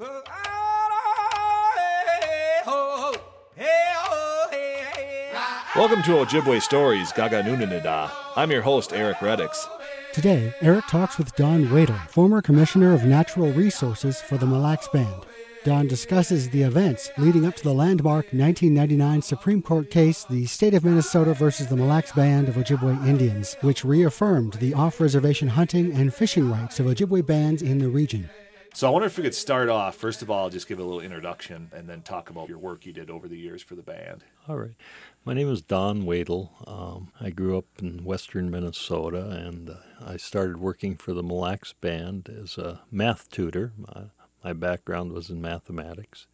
Welcome to Ojibwe Stories, Gaga Nunanida. I'm your host, Eric Reddix. Today, Eric talks with Don Wadel, former Commissioner of Natural Resources for the Mille Lacs Band. Don discusses the events leading up to the landmark 1999 Supreme Court case, the State of Minnesota versus the Mille Lacs Band of Ojibwe Indians, which reaffirmed the off-reservation hunting and fishing rights of Ojibwe bands in the region. So I wonder if we could start off, first of all, just give a little introduction and then talk about your work you did over the years for the band. All right. My name is Don Wadel. I grew up in western Minnesota, and I started working for the Mille Lacs Band as a math tutor. My background was in mathematics.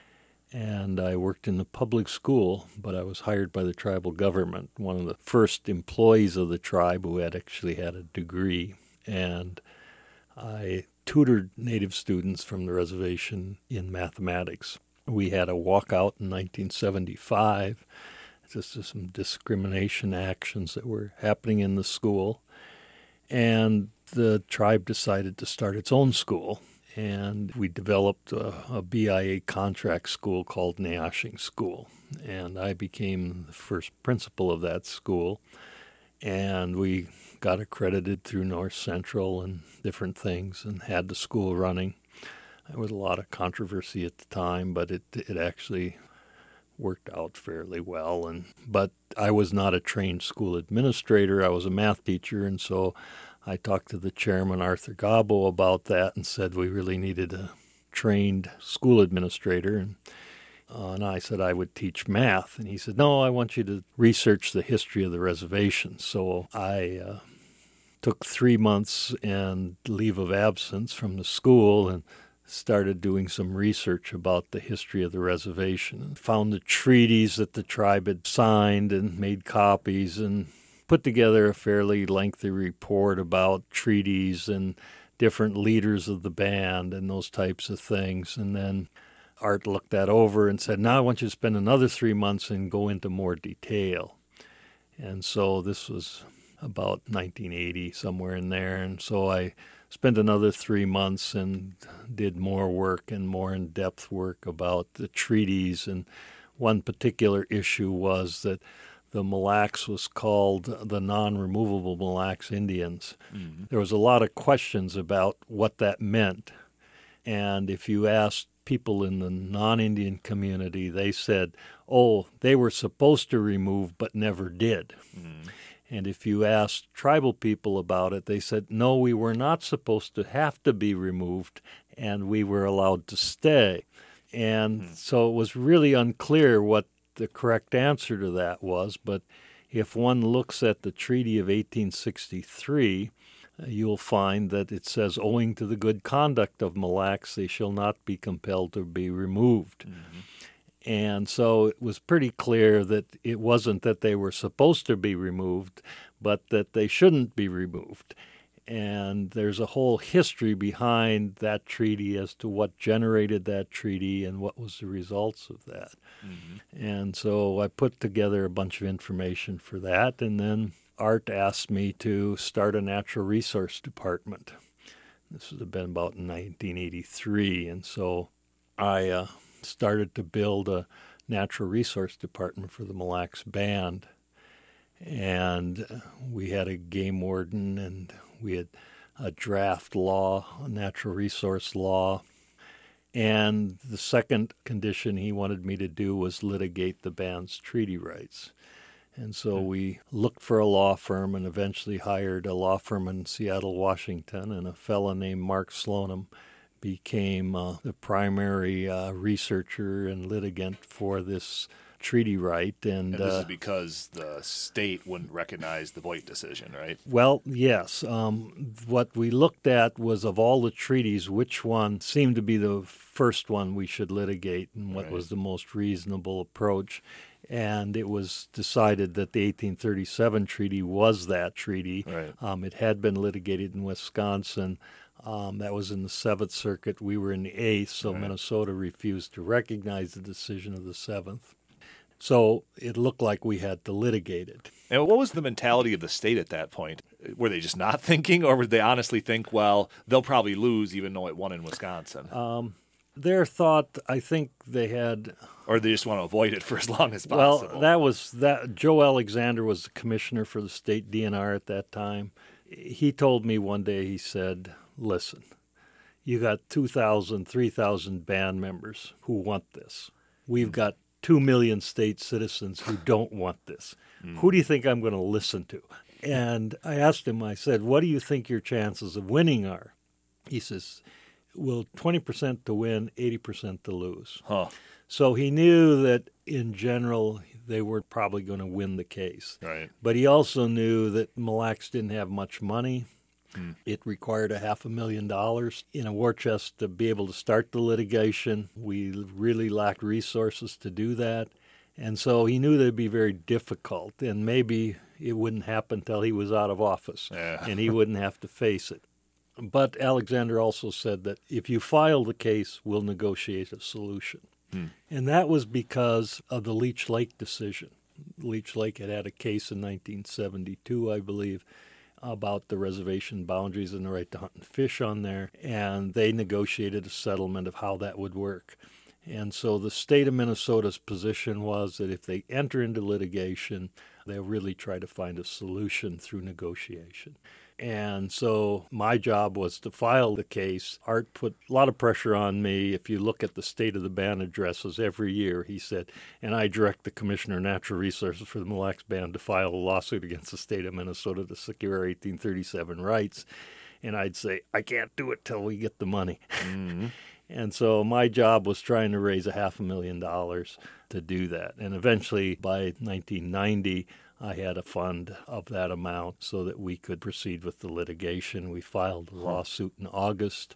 And I worked in the public school, but I was hired by the tribal government, one of the first employees of the tribe who had actually had a degree. And I tutored Native students from the reservation in mathematics. We had a walkout in 1975, just some discrimination actions that were happening in the school. And the tribe decided to start its own school. And we developed a BIA contract school called Neashing School. And I became the first principal of that school. And we got accredited through North Central and different things and had the school running. There was a lot of controversy at the time, but it actually worked out fairly well. But I was not a trained school administrator. I was a math teacher, and so I talked to the chairman, Arthur Gabo, about that and said we really needed a trained school administrator. And I said I would teach math. And he said, no, I want you to research the history of the reservation. So I took 3 months and leave of absence from the school and started doing some research about the history of the reservation and found the treaties that the tribe had signed and made copies and put together a fairly lengthy report about treaties and different leaders of the band and those types of things. And then Art looked that over and said, now I want you to spend another 3 months and go into more detail. And so this was about 1980, somewhere in there. And so I spent another 3 months and did more work and more in-depth work about the treaties. And one particular issue was that the Mille Lacs was called the non-removable Mille Lacs Indians. Mm-hmm. There was a lot of questions about what that meant. And if you asked people in the non-Indian community, they said, oh, they were supposed to remove but never did. Mm. And if you asked tribal people about it, they said, no, we were not supposed to have to be removed, and we were allowed to stay. And so it was really unclear what the correct answer to that was. But if one looks at the Treaty of 1863, you'll find that it says, owing to the good conduct of Mille Lacs, they shall not be compelled to be removed. Mm-hmm. And so it was pretty clear that it wasn't that they were supposed to be removed, but that they shouldn't be removed. And there's a whole history behind that treaty as to what generated that treaty and what was the results of that. Mm-hmm. And so I put together a bunch of information for that, and then Art asked me to start a natural resource department. This would have been about 1983, and so I started to build a natural resource department for the Mille Lacs Band. And we had a game warden, and we had a draft law, a natural resource law. And the second condition he wanted me to do was litigate the band's treaty rights. And so we looked for a law firm and eventually hired a law firm in Seattle, Washington, and a fellow named Mark Slonim became the primary researcher and litigant for this treaty right. And this is because the state wouldn't recognize the Voigt decision, right? Well, yes. What we looked at was, of all the treaties, which one seemed to be the first one we should litigate and what was the most reasonable approach. And it was decided that the 1837 treaty was that treaty. Right. It had been litigated in Wisconsin. That was in the Seventh Circuit. We were in the Eighth, so Minnesota refused to recognize the decision of the Seventh. So it looked like we had to litigate it. And what was the mentality of the state at that point? Were they just not thinking, or would they honestly think, well, they'll probably lose even though it won in Wisconsin? Their thought, I think they had... Or they just want to avoid it for as long as Well, possible. that Joe Alexander was the commissioner for the state DNR at that time. He told me one day, he said, listen, you got 2,000, 3,000 band members who want this. We've got 2 million state citizens who don't want this. Who do you think I'm going to listen to? And I asked him, I said, what do you think your chances of winning are? He says, well, 20% to win, 80% to lose. Huh. So he knew that in general they were probably going to win the case. Right. But he also knew that Mille Lacs didn't have much money. It required $500,000 in a war chest to be able to start the litigation. We really lacked resources to do that. And so he knew that it'd be very difficult, and maybe it wouldn't happen until he was out of office, and he wouldn't have to face it. But Alexander also said that if you file the case, we'll negotiate a solution. And that was because of the Leech Lake decision. Leech Lake had a case in 1972, I believe, about the reservation boundaries and the right to hunt and fish on there, and they negotiated a settlement of how that would work. And so the state of Minnesota's position was that if they enter into litigation, they'll really try to find a solution through negotiation. And so my job was to file the case. Art put a lot of pressure on me. If you look at the State of the Band addresses every year, he said, and I direct the Commissioner of Natural Resources for the Mille Lacs Band to file a lawsuit against the state of Minnesota to secure our 1837 rights. And I'd say, I can't do it till we get the money. And so my job was trying to raise $500,000 to do that. And eventually, by 1990, I had a fund of that amount so that we could proceed with the litigation. We filed a lawsuit in August,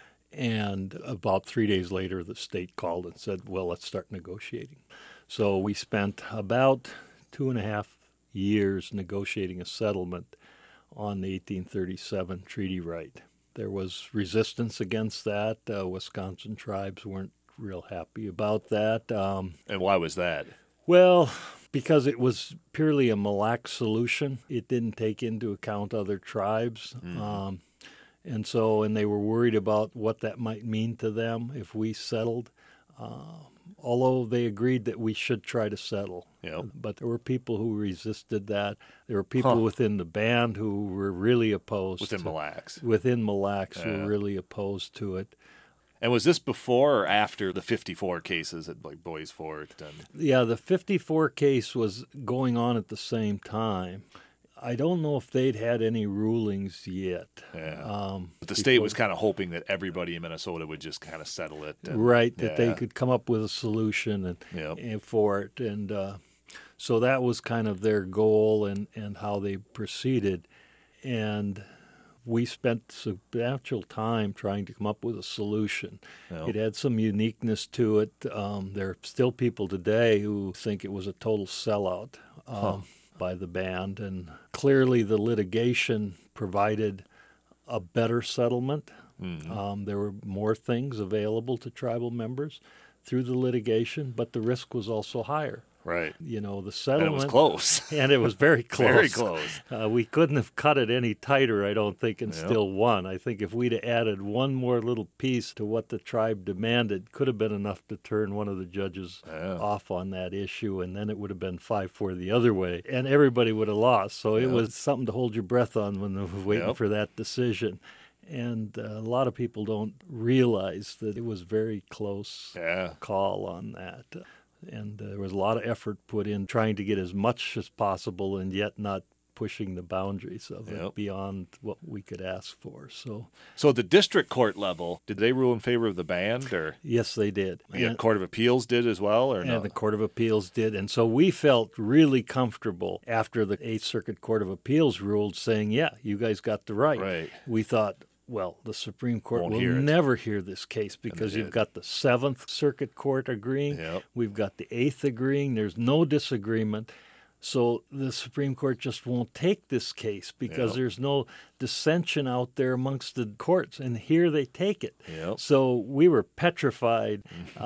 and about 3 days later, the state called and said, well, let's start negotiating. So we spent about 2.5 years negotiating a settlement on the 1837 treaty right. There was resistance against that. Wisconsin tribes weren't real happy about that. And why was that? Well, because it was purely a Mille Lacs solution. It didn't take into account other tribes. And they were worried about what that might mean to them if we settled. Although they agreed that we should try to settle. Yep. But there were people who resisted that. There were people within the band who were really opposed. Within Mille Lacs. Within Mille Lacs who were really opposed to it. And was this before or after the 54 cases at like Boys Fort? Yeah, the 54 case was going on at the same time. I don't know if they'd had any rulings yet. Yeah. But the state was kind of hoping that everybody in Minnesota would just kind of settle it. Right, that they could come up with a solution and for it. And so that was kind of their goal and how they proceeded. And we spent substantial time trying to come up with a solution. Yep. It had some uniqueness to it. There are still people today who think it was a total sellout by the band, and clearly the litigation provided a better settlement. There were more things available to tribal members through the litigation, but the risk was also higher. Right. You know, the settlement. And it was close. And it was very close. Very close. We couldn't have cut it any tighter, I don't think, and still won. I think if we'd have added one more little piece to what the tribe demanded, could have been enough to turn one of the judges off on that issue, and then it would have been 5-4 the other way, and everybody would have lost. So it was something to hold your breath on when they were waiting for that decision. And a lot of people don't realize that it was very close call on that. And there was a lot of effort put in trying to get as much as possible and yet not pushing the boundaries of it beyond what we could ask for. So at the district court level, did they rule in favor of the band? Or yes, they did. The Court of Appeals did as well? Or no? And the Court of Appeals did. And so we felt really comfortable after the Eighth Circuit Court of Appeals ruled saying, yeah, you guys got the right. Right. We thought, well, the Supreme Court will never hear this case because you've got the Seventh Circuit Court agreeing. Yep. We've got the Eighth agreeing. There's no disagreement. So the Supreme Court just won't take this case because there's no dissension out there amongst the courts. And here they take it. Yep. So we were petrified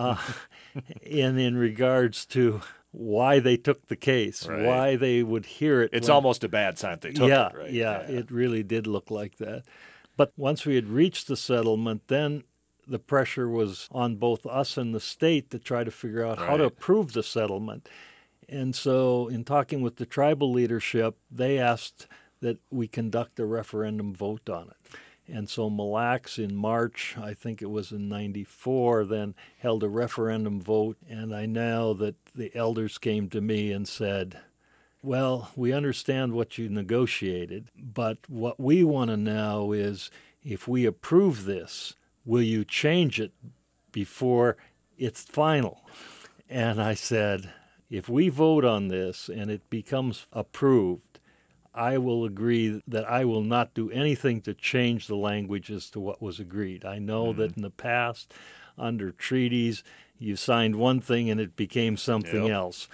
in regards to why they took the case, why they would hear it. It's almost a bad sign they took it, right? Yeah, it really did look like that. But once we had reached the settlement, then the pressure was on both us and the state to try to figure out how to approve the settlement. And so in talking with the tribal leadership, they asked that we conduct a referendum vote on it. And so Mille Lacs in March, I think it was in 94, then held a referendum vote. And I know that the elders came to me and said, well, we understand what you negotiated, but what we want to know is if we approve this, will you change it before it's final? And I said, if we vote on this and it becomes approved, I will agree that I will not do anything to change the language as to what was agreed. I know that in the past, under treaties, you signed one thing and it became something else.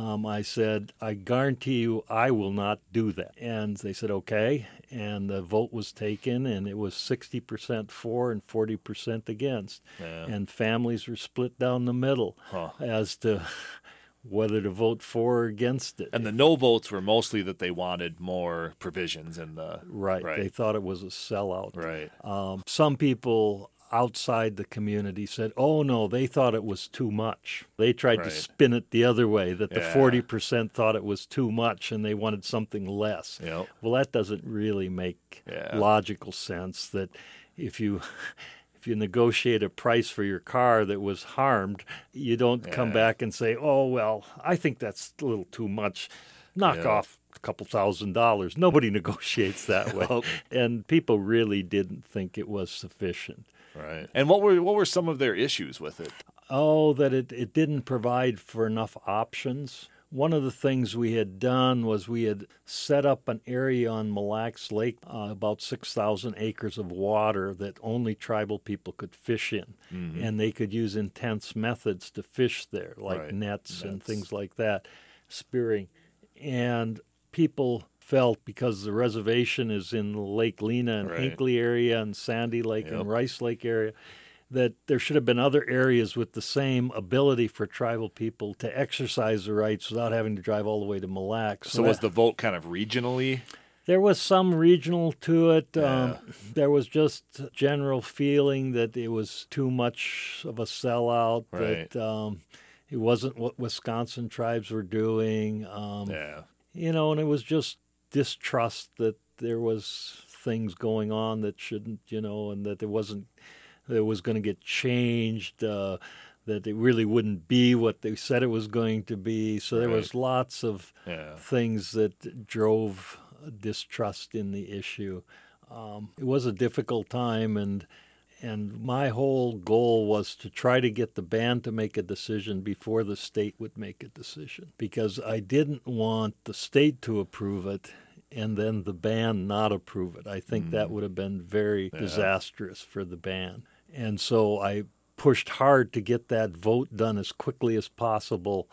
I said, I guarantee you I will not do that. And they said, okay. And the vote was taken, and it was 60% for and 40% against. Yeah. And families were split down the middle as to whether to vote for or against it. And the no votes were mostly that they wanted more provisions in the... Right. They thought it was a sellout. Right. Some people outside the community said, oh, no, they thought it was too much. They tried to spin it the other way, that the 40% thought it was too much and they wanted something less. Yep. Well, that doesn't really make logical sense, that if you negotiate a price for your car that was harmed, you don't come back and say, oh, well, I think that's a little too much. Knock off a couple $1,000s. Nobody negotiates that way. And people really didn't think it was sufficient. Right. And what were some of their issues with it? Oh, that it didn't provide for enough options. One of the things we had done was we had set up an area on Mille Lacs Lake, about 6,000 acres of water that only tribal people could fish in. Mm-hmm. And they could use intense methods to fish there, like nets and things like that, spearing. And people felt, because the reservation is in the Lake Lena and Hinckley area and Sandy Lake and Rice Lake area, that there should have been other areas with the same ability for tribal people to exercise the rights without having to drive all the way to Mille Lacs. So was the vote kind of regionally? There was some regional to it. There was just general feeling that it was too much of a sellout, that it wasn't what Wisconsin tribes were doing. You know, and it was just distrust that there was things going on that shouldn't, you know, and that it was going to get changed, that it really wouldn't be what they said it was going to be. So there was lots of things that drove distrust in the issue. It was a difficult time, and my whole goal was to try to get the band to make a decision before the state would make a decision, because I didn't want the state to approve it and then the band not approve it. I think that would have been very disastrous for the band. And so I pushed hard to get that vote done as quickly as possible,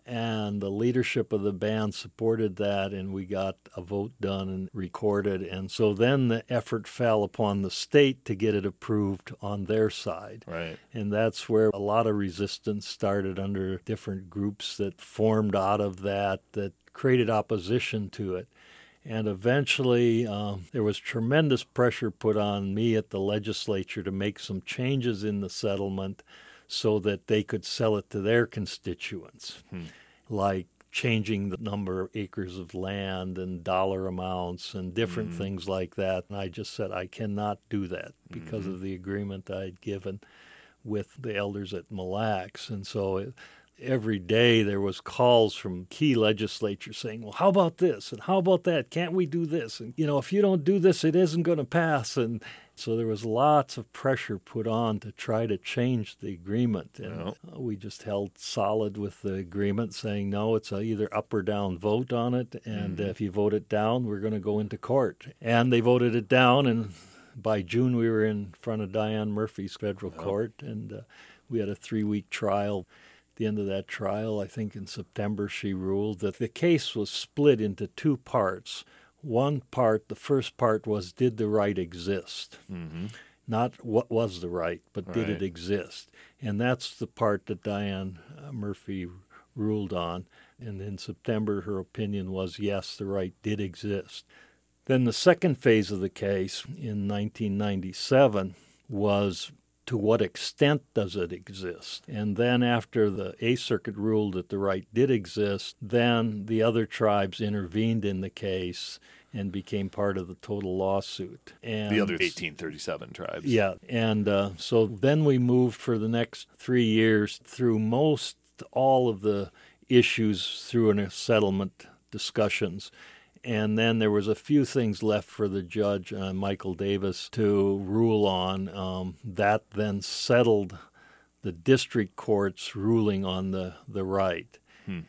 and the leadership of the band supported that, and we got a vote done and recorded. And so then the effort fell upon the state to get it approved on their side. Right. And that's where a lot of resistance started under different groups that formed out of that created opposition to it. And eventually, there was tremendous pressure put on me at the legislature to make some changes in the settlement so that they could sell it to their constituents, like changing the number of acres of land and dollar amounts and different things like that. And I just said, I cannot do that because of the agreement I'd given with the elders at Mille Lacs. And so every day there was calls from key legislatures saying, well, how about this? And how about that? Can't we do this? And, you know, if you don't do this, it isn't going to pass. And so there was lots of pressure put on to try to change the agreement. And we just held solid with the agreement, saying, no, it's a either up or down vote on it. And if you vote it down, we're going to go into court. And they voted it down. And by June, we were in front of Diane Murphy's federal court. And we had a 3-week trial. The end of that trial, I think in September, she ruled that the case was split into 2 parts. One part, the first part was, did the right exist? Not what was the right, but did it exist? And that's the part that Diane Murphy ruled on. And in September, her opinion was, yes, the right did exist. Then the second phase of the case in 1997 was to what extent does it exist? And then after the Eighth Circuit ruled that the right did exist, then the other tribes intervened in the case and became part of the total lawsuit. And the other 1837 tribes. Yeah, and so then we moved for the next 3 years through most all of the issues through a settlement discussions. And then there was a few things left for the judge, Michael Davis, to rule on. That then settled the district court's ruling on the right.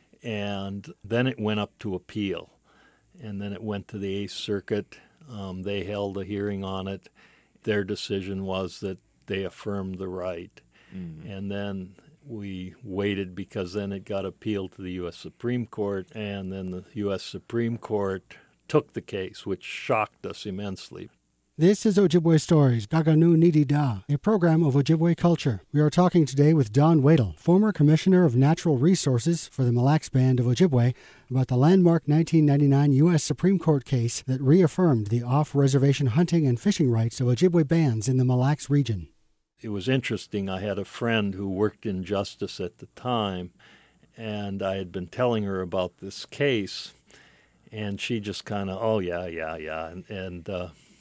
And then it went up to appeal. And then it went to the Eighth Circuit. They held a hearing on it. Their decision was that they affirmed the right. And then we waited because then it got appealed to the U.S. Supreme Court, and then the U.S. Supreme Court took the case, which shocked us immensely. This is Ojibwe Stories, Daganu Nidi Da, a program of Ojibwe culture. We are talking today with Don Wadel, former Commissioner of Natural Resources for the Mille Lacs Band of Ojibwe, about the landmark 1999 U.S. Supreme Court case that reaffirmed the off-reservation hunting and fishing rights of Ojibwe bands in the Mille Lacs region. It was interesting. I had a friend who worked in justice at the time, and I had been telling her about this case, and she just kind of, oh, yeah. And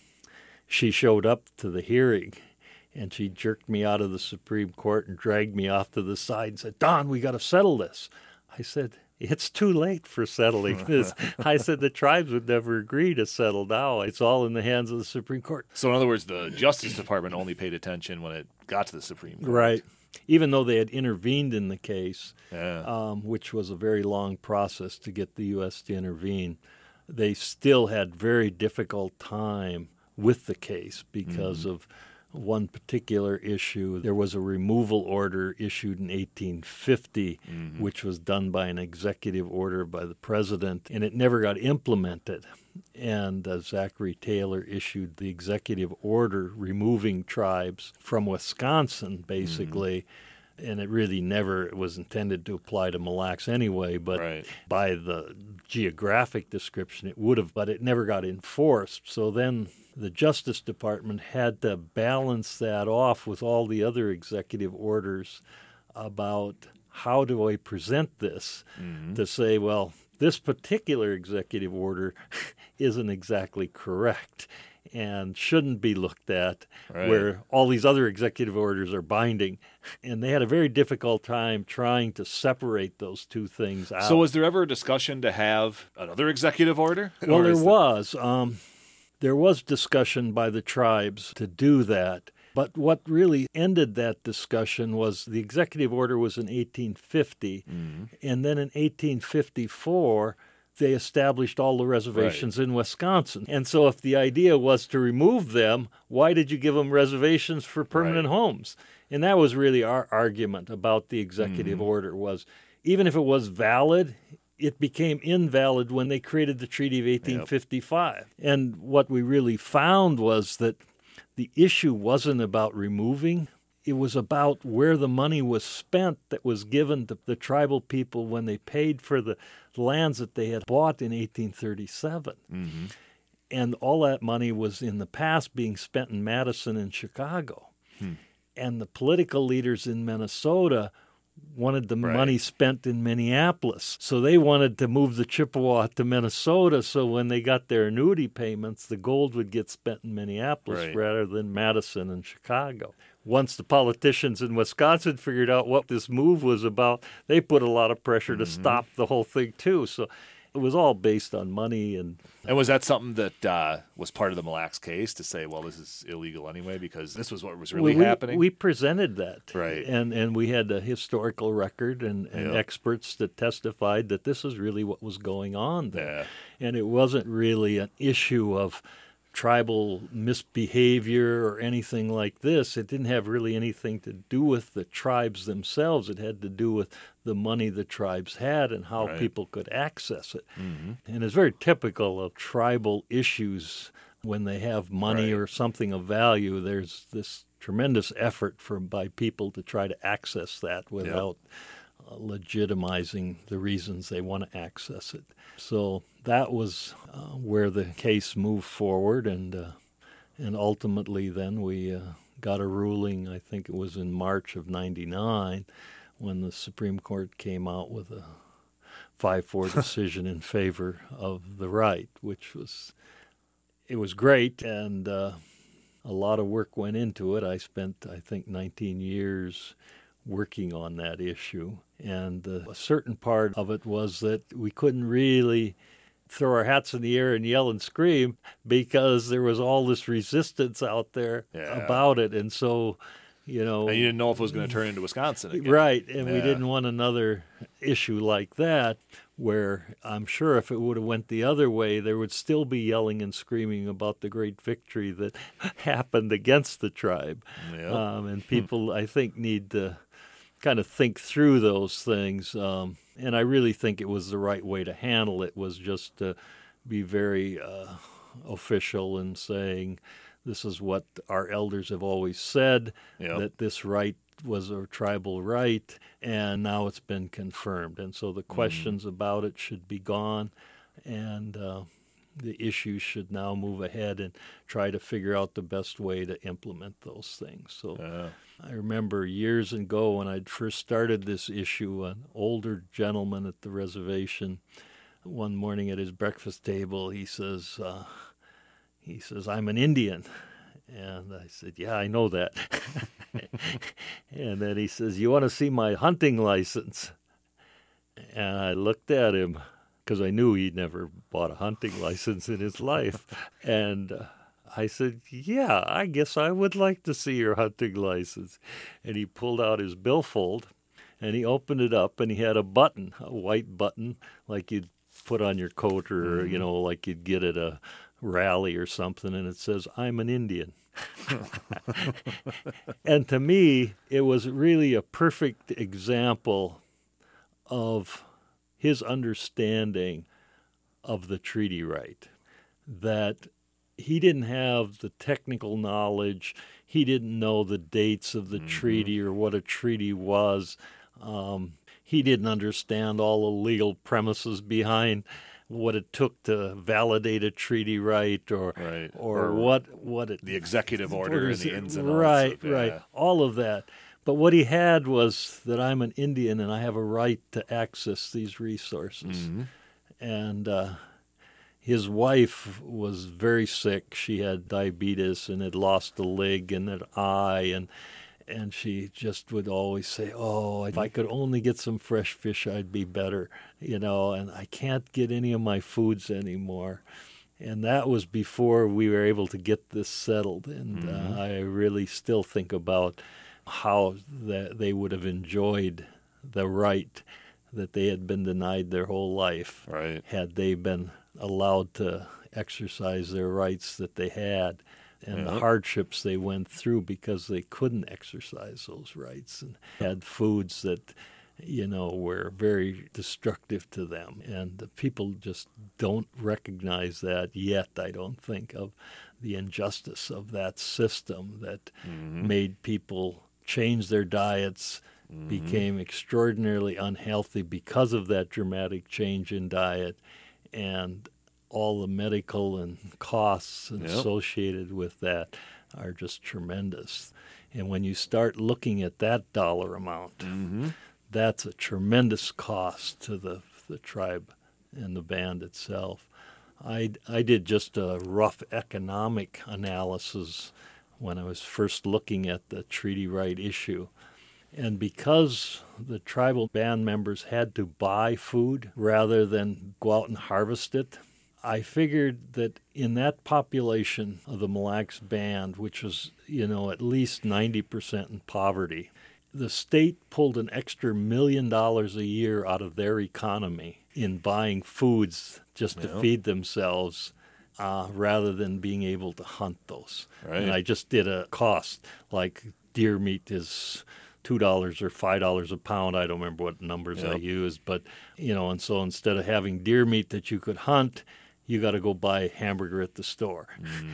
she showed up to the hearing, and she jerked me out of the Supreme Court and dragged me off to the side and said, Don, we got to settle this. I said, it's too late for settling this. I said the tribes would never agree to settle now. It's all in the hands of the Supreme Court. So in other words, the Justice Department only paid attention when it got to the Supreme Court. Right. Even though they had intervened in the case, Yeah. which was a very long process to get the U.S. to intervene, they still had very difficult time with the case because of one particular issue. There was a removal order issued in 1850, which was done by an executive order by the president, and it never got implemented. And Zachary Taylor issued the executive order removing tribes from Wisconsin, basically. And it really never was intended to apply to Mille Lacs anyway, but Right. by the geographic description it would have, but it never got enforced. So then the Justice Department had to balance that off with all the other executive orders about how do I present this to say, well, this particular executive order isn't exactly correct and shouldn't be looked at, Right. where all these other executive orders are binding. And they had a very difficult time trying to separate those two things out. So was there ever a discussion to have another executive order? Well, Or there is was. There was discussion by the tribes to do that. But what really ended that discussion was the executive order was in 1850, and then in 1854, they established all the reservations in Wisconsin. And so if the idea was to remove them, why did you give them reservations for permanent homes? And that was really our argument about the executive order was, even if it was valid, it became invalid when they created the Treaty of 1855. And what we really found was that the issue wasn't about removing. It was about where the money was spent that was given to the tribal people when they paid for the lands that they had bought in 1837. And all that money was in the past being spent in Madison and Chicago. And the political leaders in Minnesota wanted the money spent in Minneapolis. So they wanted to move the Chippewa to Minnesota so when they got their annuity payments, the gold would get spent in Minneapolis rather than Madison and Chicago. Once the politicians in Wisconsin figured out what this move was about, they put a lot of pressure to stop the whole thing too. So it was all based on money. And was that something that was part of the Mille Lacs case to say, well, this is illegal anyway because this was what was really happening? We presented that. Right. And we had a historical record and experts that testified that this is really what was going on there. And it wasn't really an issue of tribal misbehavior or anything like this. It didn't have really anything to do with the tribes themselves. It had to do with the money the tribes had and how people could access it. And it's very typical of tribal issues when they have money or something of value. There's this tremendous effort by people to try to access that without legitimizing the reasons they want to access it. So that was where the case moved forward, and ultimately then we got a ruling, I think it was in March of 99, when the Supreme Court came out with a 5-4 decision in favor of the right, it was great, and a lot of work went into it. I spent, I think, 19 years working on that issue, and a certain part of it was that we couldn't really throw our hats in the air and yell and scream because there was all this resistance out there about it, and so, and you didn't know if it was going to turn into Wisconsin again. Right, and we didn't want another issue like that, where I'm sure if it would have went the other way, there would still be yelling and screaming about the great victory that happened against the tribe. Yep. And people, I think, need to kind of think through those things. And I really think it was the right way to handle it, was just to be very official in saying, this is what our elders have always said, that this right was a tribal right, and now it's been confirmed. And so the questions about it should be gone, and the issues should now move ahead and try to figure out the best way to implement those things. So I remember years ago when I'd first started this issue, an older gentleman at the reservation, one morning at his breakfast table, he says, "I'm an Indian." And I said, "Yeah, I know that." And then he says, "You want to see my hunting license?" And I looked at him because I knew he'd never bought a hunting license in his life. And I said, "Yeah, I guess I would like to see your hunting license." And he pulled out his billfold, and he opened it up, and he had a button, a white button, like you'd put on your coat, or, like you'd get at a rally or something, and it says, "I'm an Indian." And to me, it was really a perfect example of his understanding of the treaty right, that he didn't have the technical knowledge, he didn't know the dates of the treaty or what a treaty was, he didn't understand all the legal premises behind what it took to validate a treaty right, or what it, the executive order and the ins and outs. Right, all of that. But what he had was that I'm an Indian and I have a right to access these resources. And his wife was very sick. She had diabetes and had lost a leg and an eye, and she just would always say, "Oh, if I could only get some fresh fish, I'd be better, and I can't get any of my foods anymore." And that was before we were able to get this settled. And I really still think about how they would have enjoyed the right that they had been denied their whole life, had they been allowed to exercise their rights that they had, and the hardships they went through because they couldn't exercise those rights and had foods that, were very destructive to them. And the people just don't recognize that yet, I don't think, of the injustice of that system that made people change their diets, became extraordinarily unhealthy because of that dramatic change in diet, and all the medical and costs associated with that are just tremendous. And when you start looking at that dollar amount, that's a tremendous cost to the tribe and the band itself. I did just a rough economic analysis when I was first looking at the treaty right issue. And because the tribal band members had to buy food rather than go out and harvest it, I figured that in that population of the Mille Lacs Band, which was, at least 90% in poverty, the state pulled an extra $1 million a year out of their economy in buying foods just to feed themselves, rather than being able to hunt those. And I just did a cost, like deer meat is $2 or $5 a pound. I don't remember what numbers I used, but, and so instead of having deer meat that you could hunt, you got to go buy a hamburger at the store.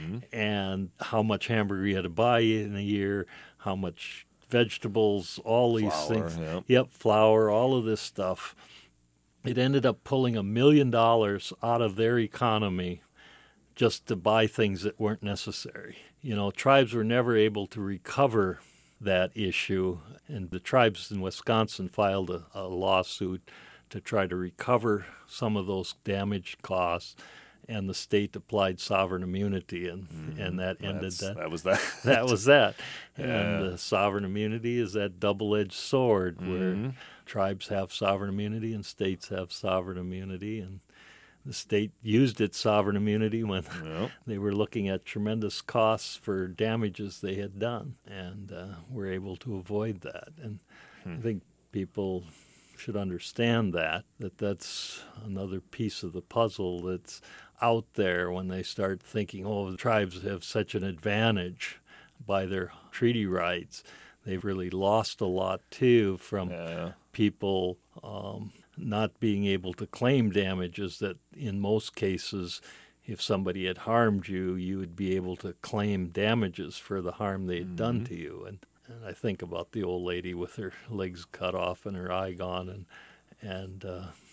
And how much hamburger you had to buy in a year, how much vegetables, all these things. Flour, all of this stuff. It ended up pulling $1 million out of their economy just to buy things that weren't necessary. tribes were never able to recover that issue, and the tribes in Wisconsin filed a lawsuit to try to recover some of those damage costs, and the state applied sovereign immunity, and that ended that. That was that. That was that. And sovereign immunity is that double-edged sword where tribes have sovereign immunity and states have sovereign immunity, and the state used its sovereign immunity when they were looking at tremendous costs for damages they had done, and were able to avoid that. And I think people should understand that's another piece of the puzzle that's out there when they start thinking, the tribes have such an advantage by their treaty rights. They've really lost a lot, too, from people not being able to claim damages that in most cases, if somebody had harmed you, you would be able to claim damages for the harm they had done to you. And I think about the old lady with her legs cut off and her eye gone, and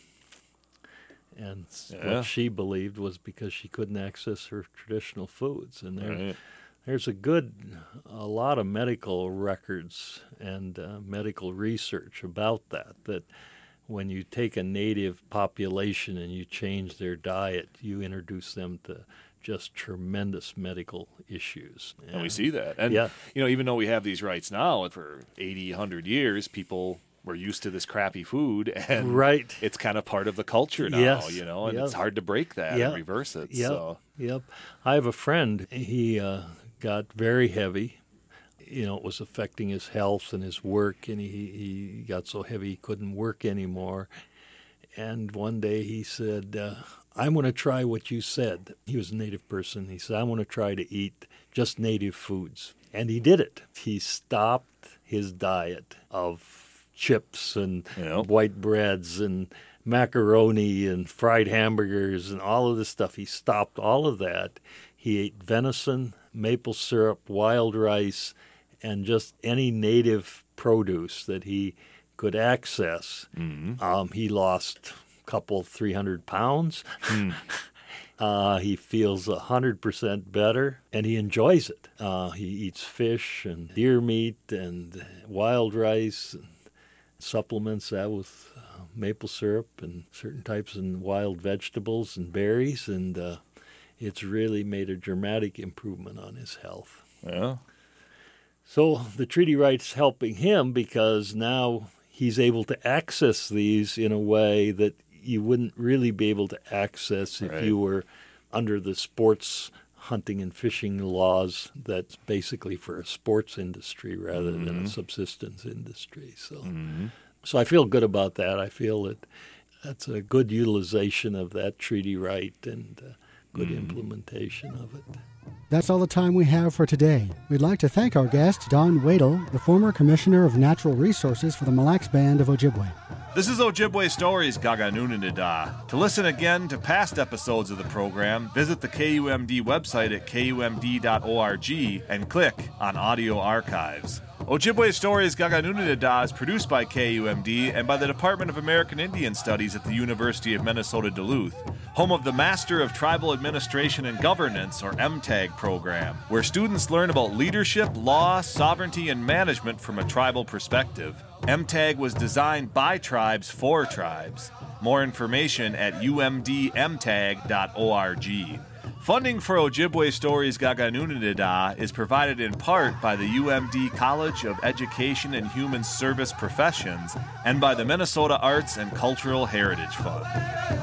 what she believed was because she couldn't access her traditional foods. And there's a lot of medical records and medical research about that when you take a native population and you change their diet, you introduce them to just tremendous medical issues. And we see that. And, even though we have these rights now, for 80, 100 years, people were used to this crappy food, and it's kind of part of the culture now, and it's hard to break that and reverse it. Yep. I have a friend, he got very heavy. It was affecting his health and his work, and he got so heavy he couldn't work anymore. And one day he said, I'm going to try what you said. He was a native person. He said, I want to try to eat just native foods. And he did it. He stopped his diet of chips and white breads and macaroni and fried hamburgers and all of this stuff. He stopped all of that. He ate venison, maple syrup, wild rice, and just any native produce that he could access. He lost a couple, 300 pounds. He feels 100% better, and he enjoys it. He eats fish and deer meat and wild rice, and supplements that with maple syrup and certain types of wild vegetables and berries, and it's really made a dramatic improvement on his health. Yeah. So the treaty rights helping him because now he's able to access these in a way that you wouldn't really be able to access if you were under the sports hunting and fishing laws that's basically for a sports industry rather than a subsistence industry. So I feel good about that. I feel that that's a good utilization of that treaty right and good implementation of it. That's all the time we have for today. We'd like to thank our guest, Don Wadel, the former Commissioner of Natural Resources for the Mille Lacs Band of Ojibwe. This is Ojibwe Stories Gaganuninida. To listen again to past episodes of the program, visit the KUMD website at kumd.org and click on Audio Archives. Ojibwe Stories Gaganuninida is produced by KUMD and by the Department of American Indian Studies at the University of Minnesota Duluth, home of the Master of Tribal Administration and Governance, or MTAG program, where students learn about leadership, law, sovereignty, and management from a tribal perspective. MTAG was designed by tribes for tribes. More information at umdmtag.org. Funding for Ojibwe Stories Gaganuninida is provided in part by the UMD College of Education and Human Service Professions and by the Minnesota Arts and Cultural Heritage Fund.